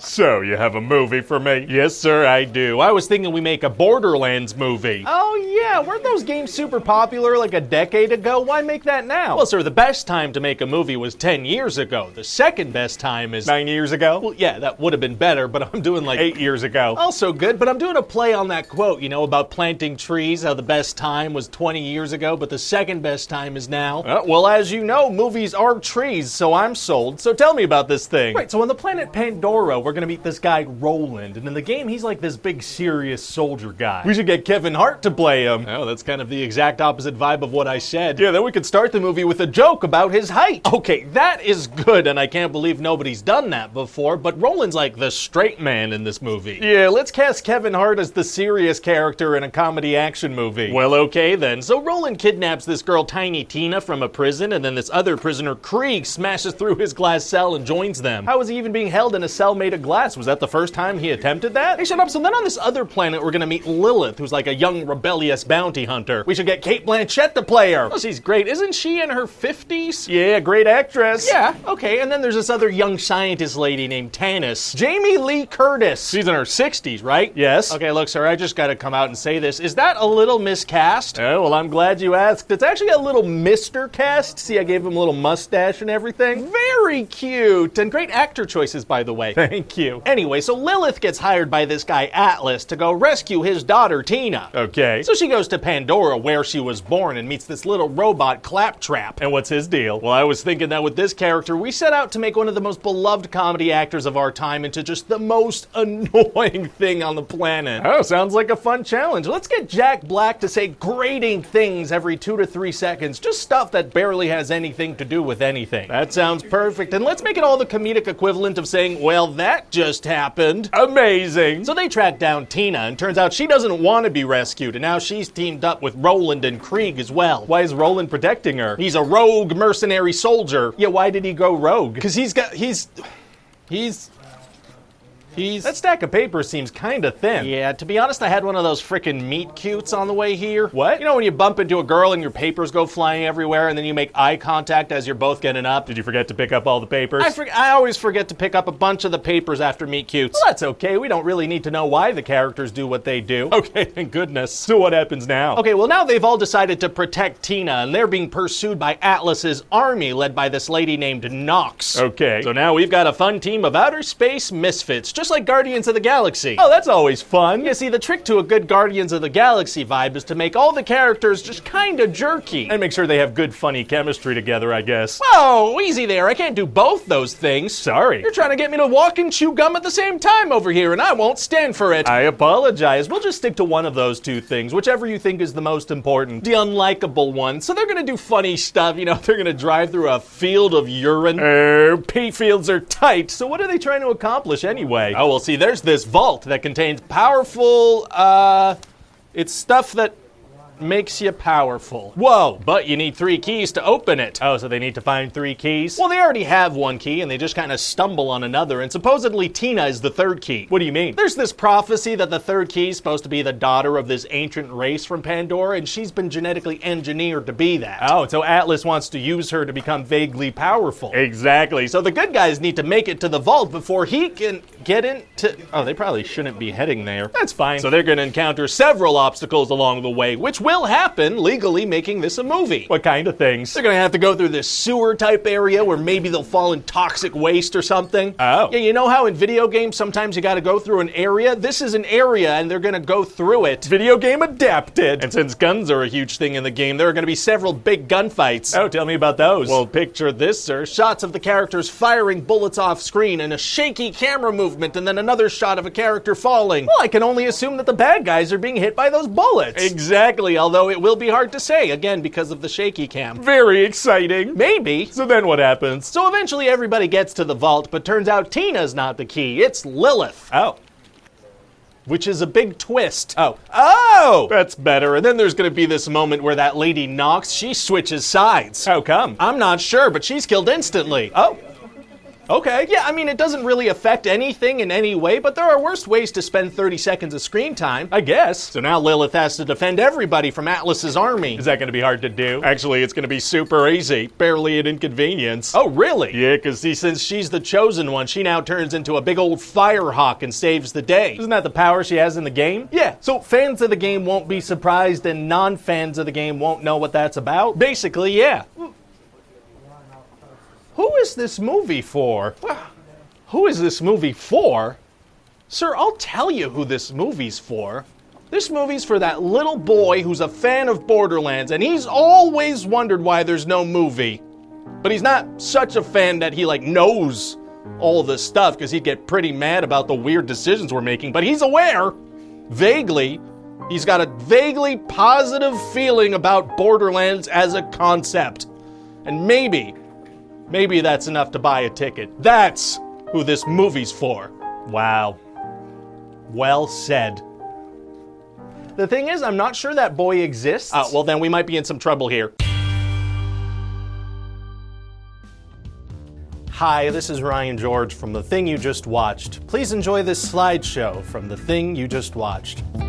So, you have a movie for me? Yes, sir, I do. I was thinking we make a Borderlands movie. Oh yeah, weren't those games super popular like a decade ago? Why make that now? Well, sir, the best time to make a movie was 10 years ago. The second best time is 9 years ago? Well, yeah, that would have been better, but I'm doing like 8 years ago. Also good, but I'm doing a play on that quote, you know, about planting trees, how the best time was 20 years ago, but the second best time is now. Well, as you know, movies are trees, so I'm sold. So tell me about this thing. Right, so on the planet Pandora, we're gonna meet this guy, Roland, and in the game, he's like this big, serious soldier guy. We should get Kevin Hart to play him. Oh, that's kind of the exact opposite vibe of what I said. Yeah, then we could start the movie with a joke about his height. Okay, that is good, and I can't believe nobody's done that before, but Roland's like the straight man in this movie. Yeah, let's cast Kevin Hart as the serious character in a comedy action movie. Well, okay then. So Roland kidnaps this girl, Tiny Tina, from a prison, and then this other prisoner, Krieg, smashes through his glass cell and joins them. How was he even being held in a cell made of glass? Was that the first time he attempted that? Hey, shut up. So then on this other planet, we're gonna meet Lilith, who's like a young, rebellious bounty hunter. We should get Cate Blanchett to play her. Oh, she's great. Isn't she in her 50s? Yeah, great actress. Yeah, okay. And then there's this other young scientist lady named Tanis. Jamie Lee Curtis. She's in her 60s, right? Yes. Okay, look, sir, I just gotta come out and say this. Is that a little miscast? Oh, well, I'm glad you asked. It's actually a little Mr. Cast. See, I gave him a little mustache and everything. Very cute. And great actor choices, by the way. Thank you. Anyway, so Lilith gets hired by this guy, Atlas, to go rescue his daughter, Tina. Okay. So she goes to Pandora, where she was born, and meets this little robot, Claptrap. And what's his deal? Well, I was thinking that with this character, we set out to make one of the most beloved comedy actors of our time into just the most annoying thing on the planet. Oh, sounds like a fun challenge. Let's get Jack Black to say grating things every 2 to 3 seconds, just stuff that barely has anything to do with anything. That sounds perfect. And let's make it all the comedic equivalent of saying, well, that just happened. Amazing. So they track down Tina, and turns out she doesn't want to be rescued, and now she's teamed up with Roland and Krieg as well. Why is Roland protecting her? He's a rogue mercenary soldier. Yeah, why did he go rogue? Because that stack of paper seems kinda thin. Yeah, to be honest, I had one of those frickin' meet cutes on the way here. What? You know when you bump into a girl and your papers go flying everywhere and then you make eye contact as you're both getting up? Did you forget to pick up all the papers? I always forget to pick up a bunch of the papers after meet cutes. Well, that's okay. We don't really need to know why the characters do what they do. Okay, thank goodness. So what happens now? Okay, well now they've all decided to protect Tina, and they're being pursued by Atlas's army led by this lady named Nox. Okay. So now we've got a fun team of outer space misfits, just like Guardians of the Galaxy. Oh, that's always fun. You see, the trick to a good Guardians of the Galaxy vibe is to make all the characters just kinda jerky. And make sure they have good, funny chemistry together, I guess. Whoa, easy there. I can't do both those things. Sorry. You're trying to get me to walk and chew gum at the same time over here, and I won't stand for it. I apologize. We'll just stick to one of those two things, whichever you think is the most important. The unlikable one. So they're gonna do funny stuff, you know, they're gonna drive through a field of urine. Pea fields are tight, so what are they trying to accomplish anyway? Oh, well, see, there's this vault that contains powerful, it's stuff that makes you powerful. Whoa! But you need 3 keys to open it. Oh, so they need to find 3 keys? Well, they already have 1 key, and they just kind of stumble on another, and supposedly Tina is the 3rd key. What do you mean? There's this prophecy that the 3rd key is supposed to be the daughter of this ancient race from Pandora, and she's been genetically engineered to be that. Oh, so Atlas wants to use her to become vaguely powerful. Exactly. So the good guys need to make it to the vault before he can get into... Oh, they probably shouldn't be heading there. That's fine. So they're going to encounter several obstacles along the way, which will happen, legally making this a movie. What kind of things? They're going to have to go through this sewer type area where maybe they'll fall in toxic waste or something. Oh. Yeah, you know how in video games sometimes you got to go through an area? This is an area and they're going to go through it. Video game adapted. And since guns are a huge thing in the game, there are going to be several big gunfights. Oh, tell me about those. Well, picture this, sir. Shots of the characters firing bullets off screen and a shaky camera movement and then another shot of a character falling. Well, I can only assume that the bad guys are being hit by those bullets. Exactly, although it will be hard to say, again, because of the shaky cam. Very exciting. Maybe. So then what happens? So eventually everybody gets to the vault, but turns out Tina's not the key. It's Lilith. Oh. Which is a big twist. Oh! That's better. And then there's going to be this moment where that lady Nox, she switches sides. How come? I'm not sure, but she's killed instantly. Oh. Okay, yeah, I mean, it doesn't really affect anything in any way, but there are worse ways to spend 30 seconds of screen time, I guess. So now Lilith has to defend everybody from Atlas's army. Is that gonna be hard to do? Actually, it's gonna be super easy. Barely an inconvenience. Oh, really? Yeah, because since she's the chosen one, she now turns into a big old firehawk and saves the day. Isn't that the power she has in the game? Yeah, so fans of the game won't be surprised and non-fans of the game won't know what that's about. Basically, yeah. Who is this movie for? Who is this movie for? Sir, I'll tell you who this movie's for. This movie's for that little boy who's a fan of Borderlands, and he's always wondered why there's no movie. But he's not such a fan that he, knows all this stuff, because he'd get pretty mad about the weird decisions we're making, but he's aware, vaguely. He's got a vaguely positive feeling about Borderlands as a concept. And maybe that's enough to buy a ticket. That's who this movie's for. Wow. Well said. The thing is, I'm not sure that boy exists. Well, then we might be in some trouble here. Hi, this is Ryan George from The Thing You Just Watched. Please enjoy this slideshow from The Thing You Just Watched.